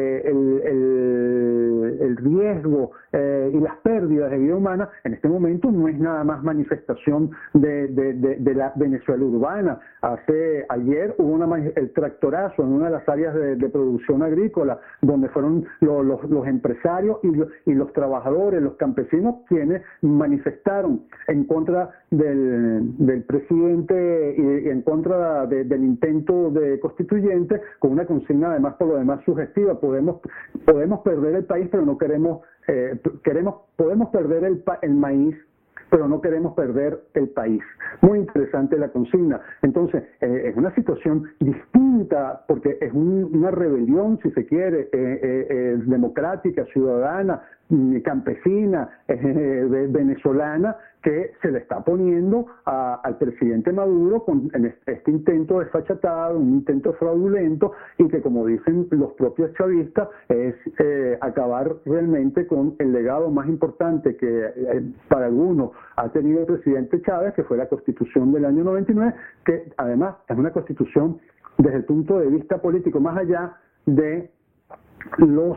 el riesgo y las pérdidas de vida humana, en este momento no es nada más manifestación de la Venezuela urbana. Ayer hubo el tractorazo en una de las áreas de producción agrícola, donde fueron los empresarios y los trabajadores, los campesinos, quienes manifestaron en contra del presidente y en contra del intento de constituyente, con una consigna además por lo demás sugestiva: podemos perder el país, pero no podemos perder el maíz, pero no queremos perder el país. Muy interesante la consigna. Entonces, es una situación distinta cuenta, porque es una rebelión, si se quiere, democrática, ciudadana, campesina, venezolana, que se le está poniendo al presidente Maduro en este intento desfachatado, un intento fraudulento, y que, como dicen los propios chavistas, es acabar realmente con el legado más importante que para algunos ha tenido el presidente Chávez, que fue la Constitución del año 99, que además es una Constitución desde el punto de vista político, más allá de los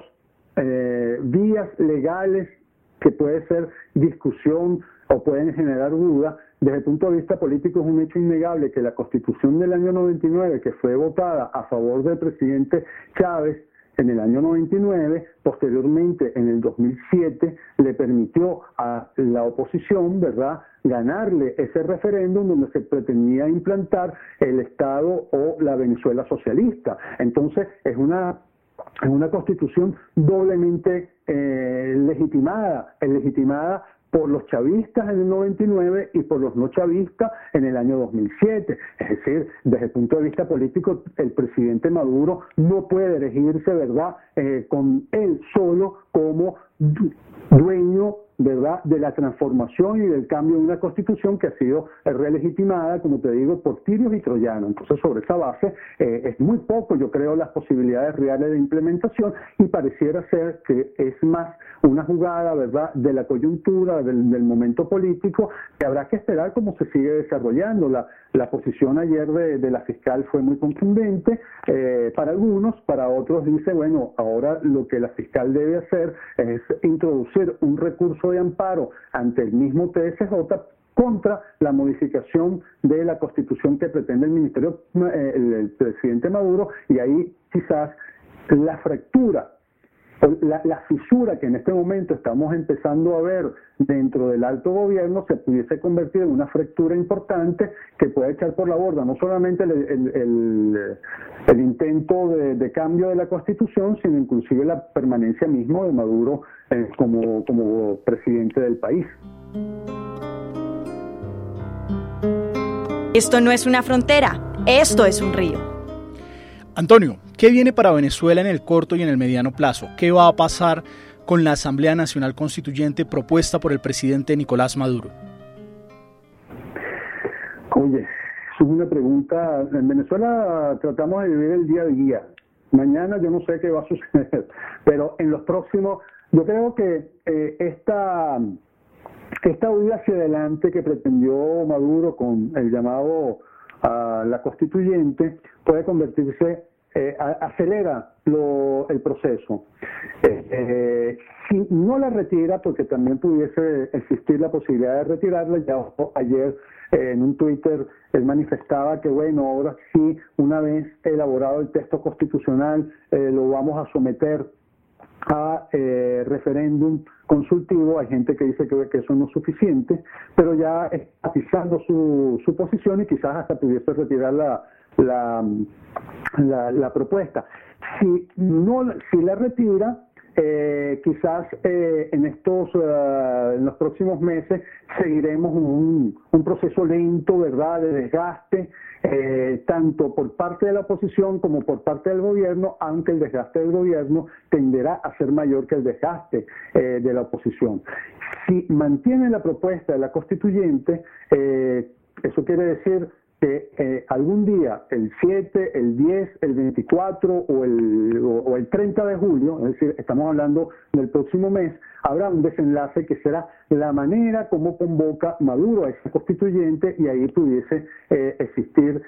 vías legales que puede ser discusión o pueden generar dudas. Desde el punto de vista político es un hecho innegable que la Constitución del año 99, que fue votada a favor del presidente Chávez en el año 99, posteriormente en el 2007, le permitió a la oposición, ¿verdad?, ganarle ese referéndum donde se pretendía implantar el Estado o la Venezuela socialista. Entonces es una Constitución doblemente legitimada por los chavistas en el 99 y por los no chavistas en el año 2007. Es decir, desde el punto de vista político, el presidente Maduro no puede elegirse, ¿verdad?, con él solo como dueño, ¿verdad?, de la transformación y del cambio de una Constitución que ha sido relegitimada, como te digo, por tirios y troyanos. Entonces, sobre esa base, es muy poco, yo creo, las posibilidades reales de implementación, y pareciera ser que es más una jugada, ¿verdad?, de la coyuntura, del momento político, que habrá que esperar cómo se sigue desarrollando. La posición ayer de la fiscal fue muy contundente, para algunos, para otros dice, bueno, ahora lo que la fiscal debe hacer es introducir un recurso de amparo ante el mismo TSJ contra la modificación de la Constitución que pretende el presidente Maduro, y ahí quizás la fractura, la fisura que en este momento estamos empezando a ver dentro del alto gobierno se pudiese convertir en una fractura importante que puede echar por la borda no solamente el intento de cambio de la Constitución, sino inclusive la permanencia mismo de Maduro como presidente del país. Esto no es una frontera, esto es un río. Antonio, ¿qué viene para Venezuela en el corto y en el mediano plazo? ¿Qué va a pasar con la Asamblea Nacional Constituyente propuesta por el presidente Nicolás Maduro? Oye, es una pregunta. En Venezuela tratamos de vivir el día a día. Mañana yo no sé qué va a suceder, pero en los próximos, yo creo que esta huida hacia adelante que pretendió Maduro con el llamado a la constituyente puede convertirse, acelera el proceso. Si no la retira, porque también pudiese existir la posibilidad de retirarla, ya ayer en un Twitter él manifestaba que bueno, ahora sí, una vez elaborado el texto constitucional, lo vamos a someter a referéndum consultivo. Hay gente que dice que eso no es suficiente, pero ya enfatizando su posición, y quizás hasta pudiese retirar la propuesta. Si la retira, quizás en los próximos meses seguiremos un proceso lento, ¿verdad?, de desgaste, tanto por parte de la oposición como por parte del gobierno, aunque el desgaste del gobierno tenderá a ser mayor que el desgaste de la oposición. Si mantiene la propuesta de la constituyente, eso quiere decir que algún día, el 7, el 10, el 24 o el 30 de julio, es decir, estamos hablando del próximo mes, habrá un desenlace que será la manera como convoca Maduro a esa constituyente, y ahí pudiese existir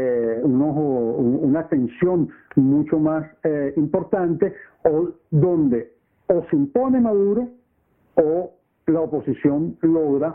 una tensión mucho más importante, donde o se impone Maduro o la oposición logra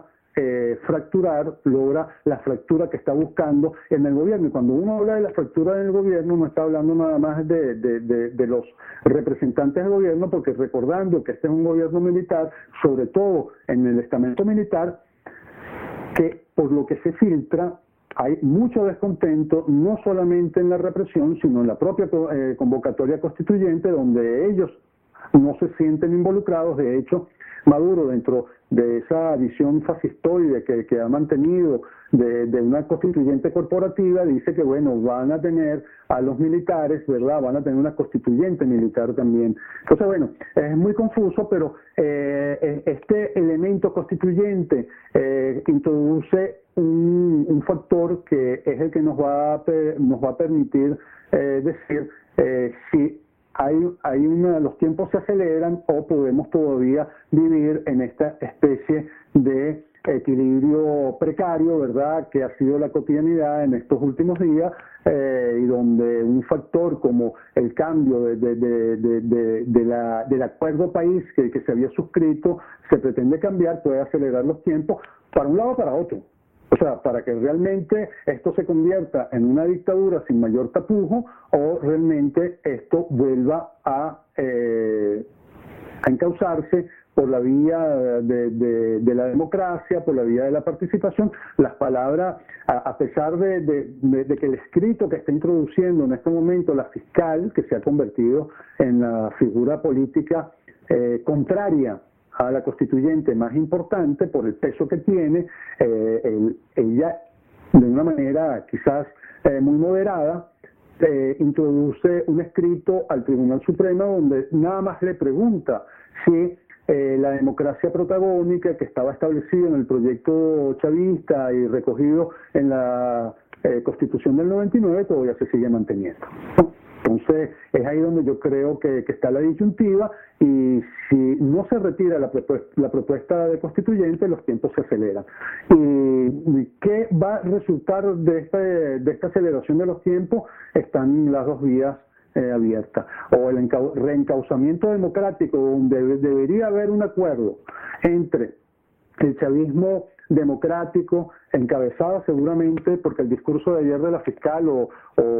la fractura que está buscando en el gobierno. Y cuando uno habla de la fractura del gobierno, no está hablando nada más de los representantes del gobierno, porque recordando que este es un gobierno militar, sobre todo en el estamento militar, que por lo que se filtra hay mucho descontento, no solamente en la represión, sino en la propia convocatoria constituyente, donde ellos no se sienten involucrados. De hecho, Maduro, dentro de esa visión fascistoide que ha mantenido de una constituyente corporativa, dice que, bueno, van a tener a los militares, ¿verdad? Van a tener una constituyente militar también. Entonces, bueno, es muy confuso, pero este elemento constituyente introduce un factor que es el que nos va a permitir decir si los tiempos se aceleran o podemos todavía vivir en esta especie de equilibrio precario, ¿verdad?, que ha sido la cotidianidad en estos últimos días, y donde un factor como el cambio del acuerdo país que se había suscrito se pretende cambiar, puede acelerar los tiempos para un lado o para otro. O sea, para que realmente esto se convierta en una dictadura sin mayor tapujo, o realmente esto vuelva a encauzarse por la vía de la democracia, por la vía de la participación. Las palabras, a pesar de que el escrito que está introduciendo en este momento la fiscal, que se ha convertido en la figura política contraria a la constituyente más importante por el peso que tiene, ella, de una manera quizás muy moderada, introduce un escrito al Tribunal Supremo donde nada más le pregunta si la democracia protagónica que estaba establecida en el proyecto chavista y recogido en la Constitución del 99 todavía se sigue manteniendo. Entonces, es ahí donde yo creo que está la disyuntiva, y si no se retira la propuesta de constituyente, los tiempos se aceleran. ¿Y qué va a resultar de esta aceleración de los tiempos? Están las dos vías abiertas. O el reencauzamiento democrático, donde debería haber un acuerdo entre el chavismo democrático, encabezado seguramente, porque el discurso de ayer de la fiscal o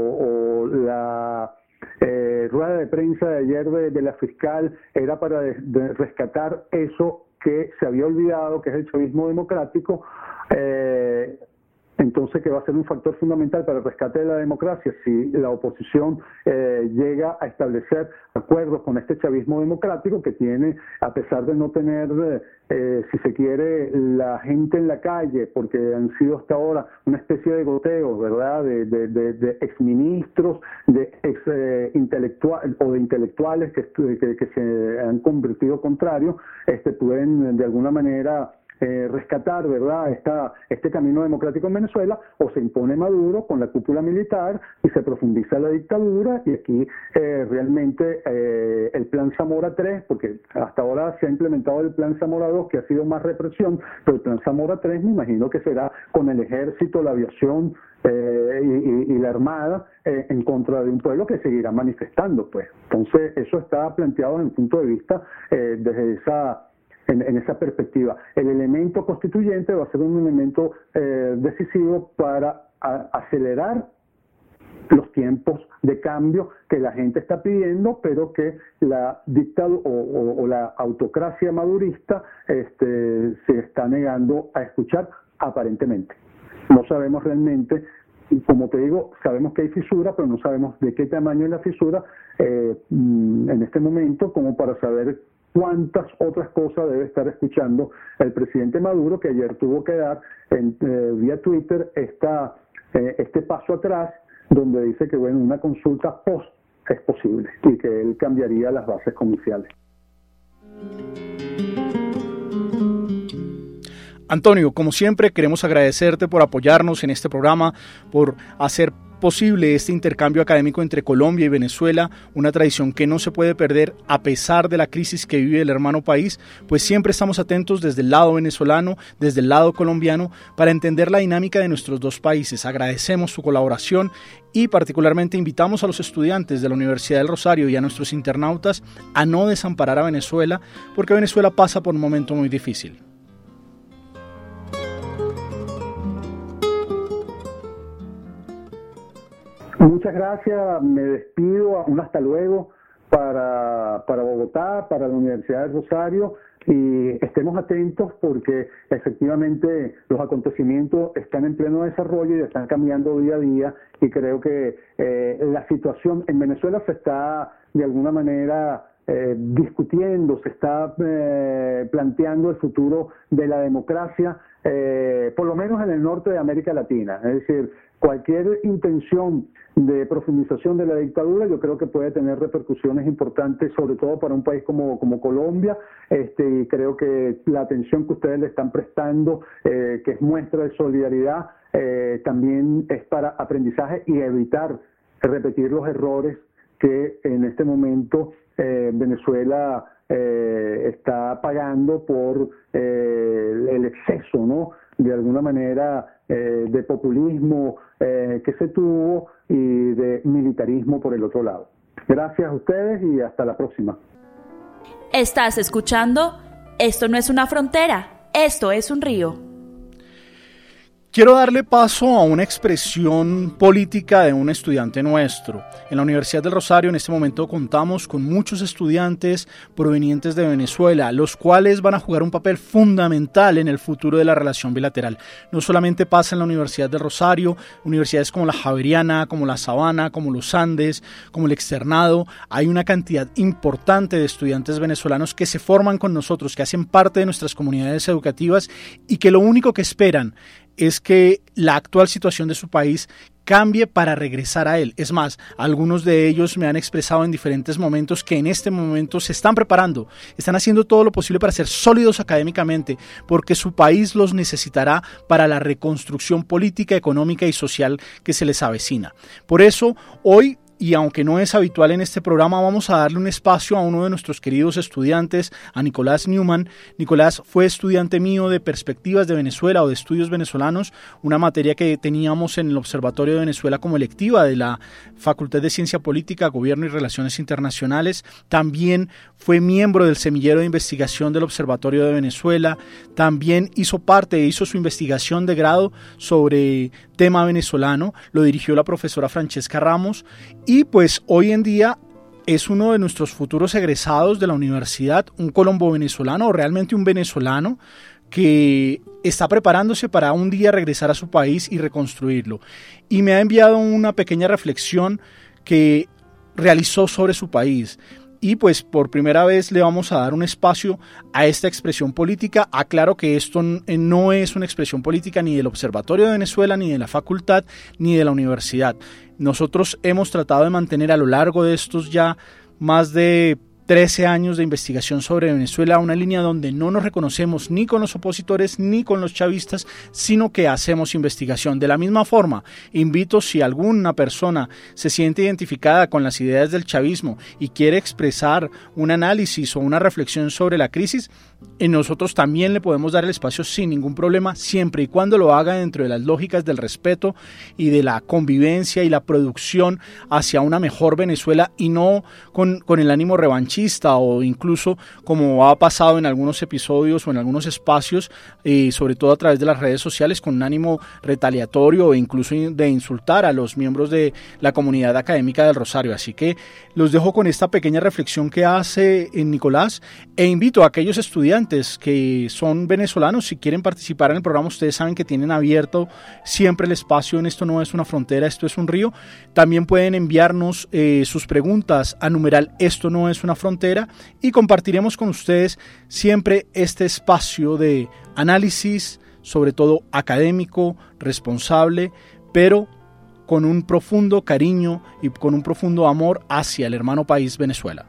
la rueda de prensa de ayer de la fiscal era para rescatar eso que se había olvidado, que es el chavismo democrático, entonces que va a ser un factor fundamental para el rescate de la democracia si la oposición llega a establecer acuerdos con este chavismo democrático que tiene, a pesar de no tener, si se quiere, la gente en la calle, porque han sido hasta ahora una especie de goteo, ¿verdad?, de exministros, de intelectuales que se han convertido contrarios, pueden de alguna manera rescatar, ¿verdad?, este camino democrático en Venezuela, o se impone Maduro con la cúpula militar y se profundiza la dictadura, y aquí realmente el plan Zamora 3, porque hasta ahora se ha implementado el plan Zamora 2, que ha sido más represión, pero el plan Zamora 3 me imagino que será con el ejército, la aviación y la armada en contra de un pueblo que seguirá manifestando, pues. Entonces eso está planteado desde el punto de vista desde en esa perspectiva. El elemento constituyente va a ser un elemento decisivo para acelerar los tiempos de cambio que la gente está pidiendo, pero que la dictadura o la autocracia madurista se está negando a escuchar, aparentemente. No sabemos realmente, como te digo, sabemos que hay fisura, pero no sabemos de qué tamaño es la fisura en este momento, como para saber cuántas otras cosas debe estar escuchando el presidente Maduro, que ayer tuvo que dar vía Twitter este paso atrás, donde dice que, bueno, una consulta post es posible y que él cambiaría las bases comerciales. Antonio, como siempre, queremos agradecerte por apoyarnos en este programa, por hacer posible este intercambio académico entre Colombia y Venezuela, una tradición que no se puede perder a pesar de la crisis que vive el hermano país, pues siempre estamos atentos desde el lado venezolano, desde el lado colombiano, para entender la dinámica de nuestros dos países. Agradecemos su colaboración y particularmente invitamos a los estudiantes de la Universidad del Rosario y a nuestros internautas a no desamparar a Venezuela, porque Venezuela pasa por un momento muy difícil. Muchas gracias, me despido, un hasta luego para Bogotá, para la Universidad del Rosario, y estemos atentos porque efectivamente los acontecimientos están en pleno desarrollo y están cambiando día a día, y creo que la situación en Venezuela se está de alguna manera discutiendo, se está planteando el futuro de la democracia, por lo menos en el norte de América Latina. Es decir, cualquier intención de profundización de la dictadura yo creo que puede tener repercusiones importantes, sobre todo para un país como Colombia, y creo que la atención que ustedes le están prestando, que es muestra de solidaridad, también es para aprendizaje y evitar repetir los errores que en este momento Venezuela está pagando por el exceso, ¿no?, de alguna manera de populismo que se tuvo y de militarismo por el otro lado. Gracias a ustedes y hasta la próxima. Estás escuchando Esto no es una frontera, esto es un río. Quiero darle paso a una expresión política de un estudiante nuestro. En la Universidad del Rosario en este momento contamos con muchos estudiantes provenientes de Venezuela, los cuales van a jugar un papel fundamental en el futuro de la relación bilateral. No solamente pasa en la Universidad del Rosario, universidades como la Javeriana, como la Sabana, como los Andes, como el Externado. Hay una cantidad importante de estudiantes venezolanos que se forman con nosotros, que hacen parte de nuestras comunidades educativas y que lo único que esperan es que la actual situación de su país cambie para regresar a él. Es más, algunos de ellos me han expresado en diferentes momentos que en este momento se están preparando, están haciendo todo lo posible para ser sólidos académicamente, porque su país los necesitará para la reconstrucción política, económica y social que se les avecina. Por eso, hoy, y aunque no es habitual en este programa, vamos a darle un espacio a uno de nuestros queridos estudiantes, a Nicolás Newman. Nicolás fue estudiante mío de Perspectivas de Venezuela o de Estudios Venezolanos, una materia que teníamos en el Observatorio de Venezuela como electiva de la Facultad de Ciencia Política, Gobierno y Relaciones Internacionales. También fue miembro del semillero de investigación del Observatorio de Venezuela. También hizo su investigación de grado sobre tema venezolano. Lo dirigió la profesora Francesca Ramos. Y pues hoy en día es uno de nuestros futuros egresados de la universidad, un colombo venezolano o realmente un venezolano que está preparándose para un día regresar a su país y reconstruirlo. Y me ha enviado una pequeña reflexión que realizó sobre su país. Y pues por primera vez le vamos a dar un espacio a esta expresión política. Aclaro que esto no es una expresión política ni del Observatorio de Venezuela, ni de la facultad, ni de la universidad. Nosotros hemos tratado de mantener a lo largo de estos ya más de 13 años de investigación sobre Venezuela, una línea donde no nos reconocemos ni con los opositores ni con los chavistas, sino que hacemos investigación. De la misma forma, invito, si alguna persona se siente identificada con las ideas del chavismo y quiere expresar un análisis o una reflexión sobre la crisis, nosotros también le podemos dar el espacio sin ningún problema, siempre y cuando lo haga dentro de las lógicas del respeto y de la convivencia y la producción hacia una mejor Venezuela, y no con el ánimo revanchista o incluso como ha pasado en algunos episodios o en algunos espacios, sobre todo a través de las redes sociales, con un ánimo retaliatorio o incluso de insultar a los miembros de la comunidad académica del Rosario. Así que los dejo con esta pequeña reflexión que hace Nicolás, e invito a aquellos estudiantes que son venezolanos, si quieren participar en el programa, ustedes saben que tienen abierto siempre el espacio en Esto no es una frontera, esto es un río. También pueden enviarnos sus preguntas a numeral Esto no es una frontera, y compartiremos con ustedes siempre este espacio de análisis, sobre todo académico, responsable, pero con un profundo cariño y con un profundo amor hacia el hermano país Venezuela.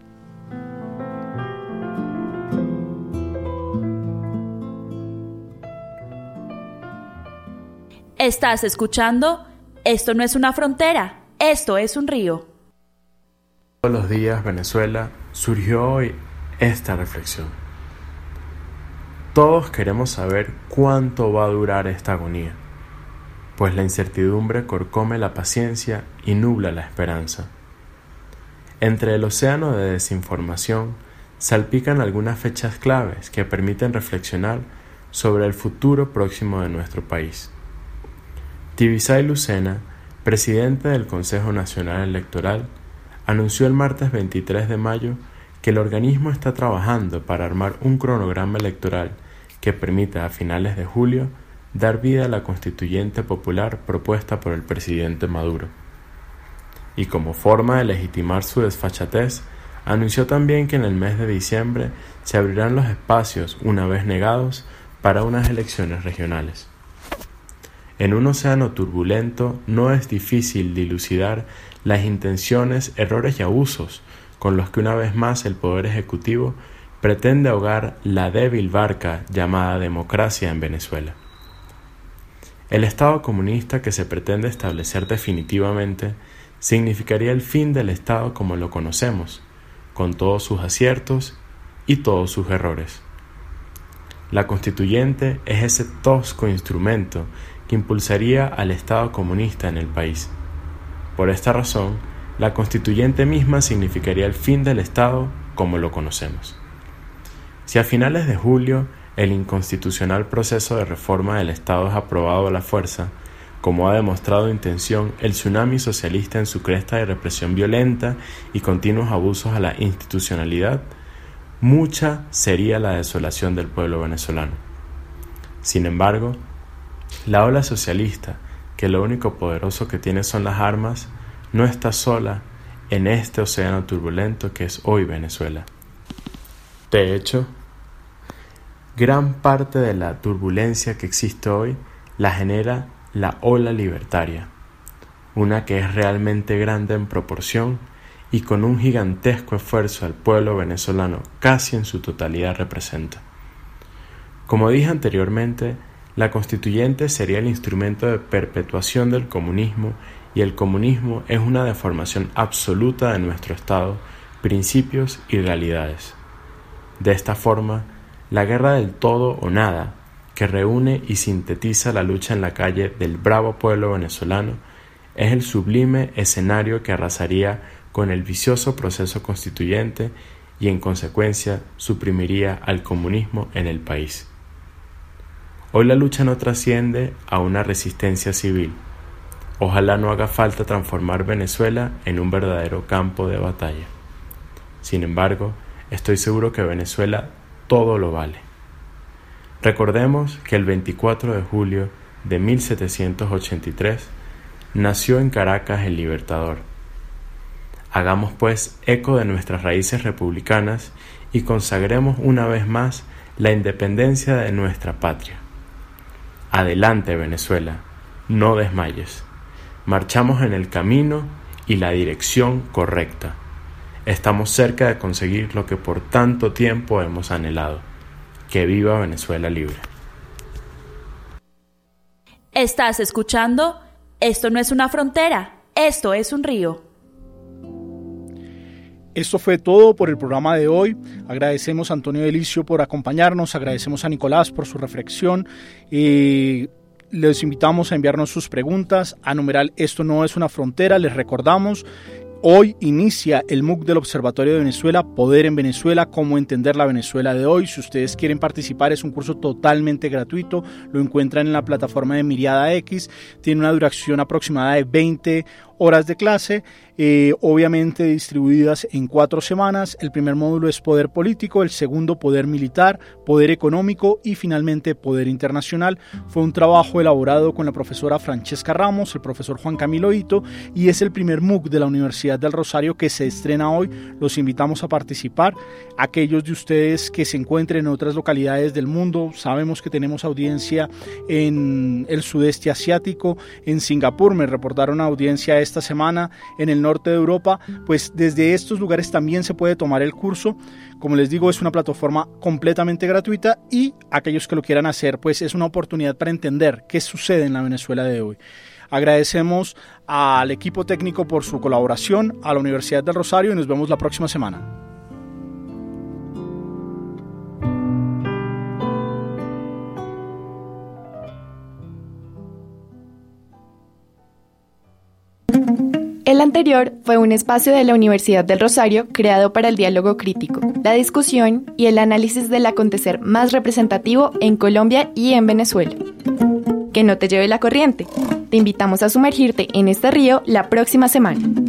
Estás escuchando Esto no es una frontera, esto es un río. Todos los días, Venezuela, surgió hoy esta reflexión. Todos queremos saber cuánto va a durar esta agonía, pues la incertidumbre corcome la paciencia y nubla la esperanza. Entre el océano de desinformación salpican algunas fechas claves que permiten reflexionar sobre el futuro próximo de nuestro país. Tibisay Lucena, presidente del Consejo Nacional Electoral, anunció el martes 23 de mayo que el organismo está trabajando para armar un cronograma electoral que permita a finales de julio dar vida a la constituyente popular propuesta por el presidente Maduro. Y como forma de legitimar su desfachatez, Anunció también que en el mes de diciembre se abrirán los espacios, una vez negados, para unas elecciones regionales. En un océano turbulento no es difícil dilucidar las intenciones, errores y abusos con los que una vez más el Poder Ejecutivo pretende ahogar la débil barca llamada democracia en Venezuela. El Estado comunista que se pretende establecer definitivamente significaría el fin del Estado como lo conocemos, con todos sus aciertos y todos sus errores. La Constituyente es ese tosco instrumento que impulsaría al Estado comunista en el país. Por esta razón, la Constituyente misma significaría el fin del Estado como lo conocemos. Si a finales de julio el inconstitucional proceso de reforma del Estado es aprobado a la fuerza, como ha demostrado intención el tsunami socialista en su cresta de represión violenta y continuos abusos a la institucionalidad, mucha sería la desolación del pueblo venezolano. Sin embargo, la ola socialista, que lo único poderoso que tiene son las armas, no está sola en este océano turbulento que es hoy Venezuela. De hecho, gran parte de la turbulencia que existe hoy la genera la ola libertaria, una que es realmente grande en proporción y con un gigantesco esfuerzo al pueblo venezolano casi en su totalidad representa. Como dije anteriormente, la Constituyente sería el instrumento de perpetuación del comunismo y el comunismo es una deformación absoluta de nuestro Estado, principios y realidades. De esta forma, la guerra del todo o nada, que reúne y sintetiza la lucha en la calle del bravo pueblo venezolano, es el sublime escenario que arrasaría con el vicioso proceso constituyente y en consecuencia suprimiría al comunismo en el país. Hoy la lucha no trasciende a una resistencia civil. Ojalá no haga falta transformar Venezuela en un verdadero campo de batalla. Sin embargo, estoy seguro que Venezuela todo lo vale. Recordemos que el 24 de julio de 1783 nació en Caracas el Libertador. Hagamos pues eco de nuestras raíces republicanas y consagremos una vez más la independencia de nuestra patria. Adelante Venezuela, no desmayes. Marchamos en el camino y la dirección correcta. Estamos cerca de conseguir lo que por tanto tiempo hemos anhelado. ¡Que viva Venezuela libre! Estás escuchando Esto no es una frontera, esto es un río. Esto fue todo por el programa de hoy. Agradecemos a Antonio Delicio por acompañarnos, agradecemos a Nicolás por su reflexión y les invitamos a enviarnos sus preguntas a numeral Esto no es una frontera. Les recordamos, hoy inicia el MOOC del Observatorio de Venezuela, Poder en Venezuela, cómo entender la Venezuela de hoy. Si ustedes quieren participar, es un curso totalmente gratuito, lo encuentran en la plataforma de Miriada X, tiene una duración aproximada de 20 horas de clase, obviamente distribuidas en 4 semanas. El primer módulo es poder político, el segundo poder militar, poder económico y finalmente poder internacional. Fue un trabajo elaborado con la profesora Francesca Ramos, el profesor Juan Camilo Hito y es el primer MOOC de la Universidad del Rosario que se estrena hoy. Los invitamos a participar. Aquellos de ustedes que se encuentren en otras localidades del mundo, sabemos que tenemos audiencia en el sudeste asiático, en Singapur, me reportaron audiencia esta semana, en el norte de Europa, pues desde estos lugares también se puede tomar el curso. Como les digo, es una plataforma completamente gratuita y aquellos que lo quieran hacer, pues es una oportunidad para entender qué sucede en la Venezuela de hoy. Agradecemos al equipo técnico por su colaboración, a la Universidad del Rosario y nos vemos la próxima semana. El anterior fue un espacio de la Universidad del Rosario creado para el diálogo crítico, la discusión y el análisis del acontecer más representativo en Colombia y en Venezuela. Que no te lleve la corriente. Te invitamos a sumergirte en este río la próxima semana.